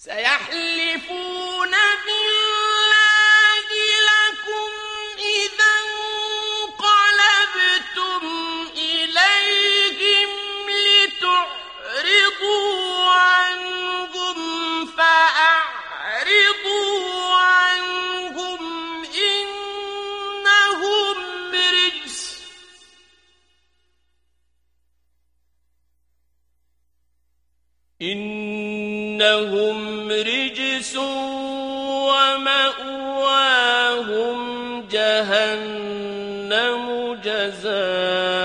سيحلفون بالله لكم إذا انقلبتم إليهم لتعرضوا عنهم فأعرضوا عنهم إنهم رجس ومأواهم جهنم جزاء